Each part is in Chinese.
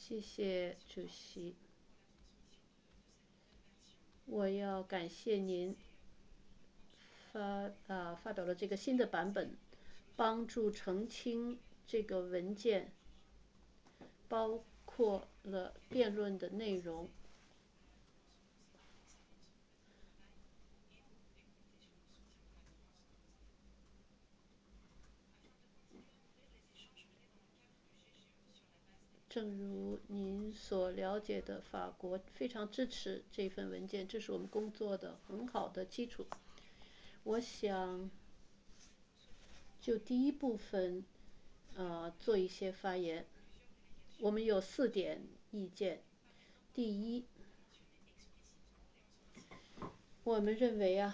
谢谢主席。我要感谢您发表了这个新的版本，帮助澄清这个文件，包括了辩论的内容。正如您所了解的，法国非常支持这份文件，这是我们工作的很好的基础。我想就第一部分做一些发言。我们有4点意见。第一，我们认为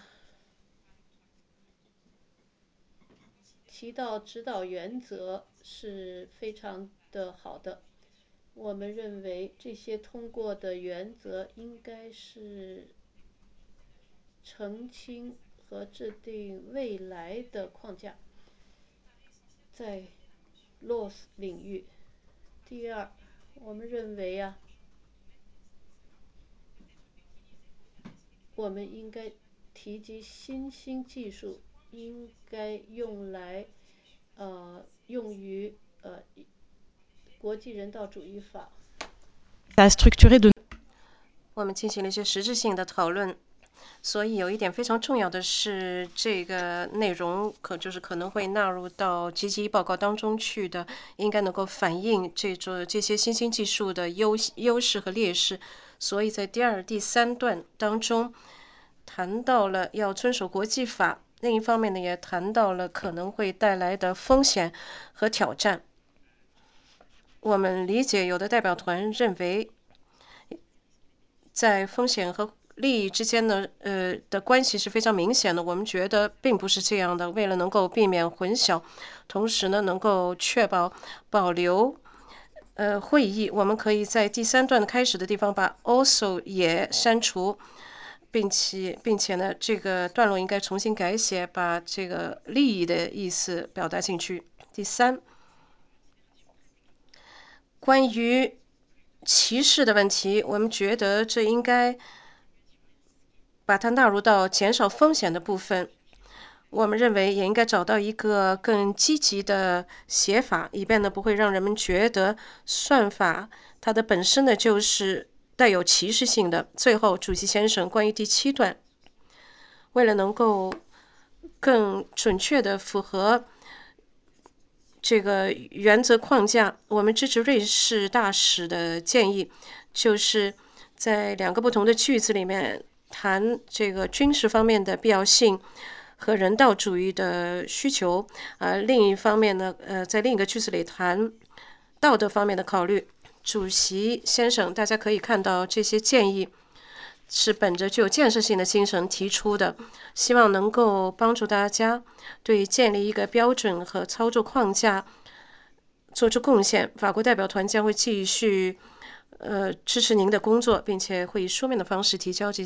提到指导原则是非常的好的。我们认为这些通过的原则应该是澄清和制定未来的框架，在 laws 领域。第二，我们认为我们应该提及新兴技术应该用于国际人道主义法。我们进行了一些实质性的讨论，所以有一点非常重要的是，这个内容可能会纳入到GGE报告当中去的，应该能够反映这些新兴技术的优势和劣势。所以在第2、第3段当中谈到了要遵守国际法，另一方面呢，也谈到了可能会带来的风险和挑战。我们理解有的代表团认为，在风险和利益之间的关系是非常明显的。我们觉得并不是这样的。为了能够避免混淆，同时呢能够确保保留会议，我们可以在第3段开始的地方把 also 也删除，并且呢这个段落应该重新改写，把这个利益的意思表达进去。第3，关于歧视的问题，我们觉得这应该把它纳入到减少风险的部分。我们认为也应该找到一个更积极的写法，以便呢不会让人们觉得算法它的本身呢就是带有歧视性的。最后，主席先生，关于第7段，为了能够更准确地符合这个原则框架，我们支持瑞士大使的建议，就是在2个不同的句子里面谈这个军事方面的必要性和人道主义的需求，另一方面呢，在另一个句子里谈道德方面的考虑。主席先生，大家可以看到这些建议是本着具有建设性的精神提出的，希望能够帮助大家对建立一个标准和操作框架做出贡献。法国代表团将会继续支持您的工作，并且会以书面的方式提交这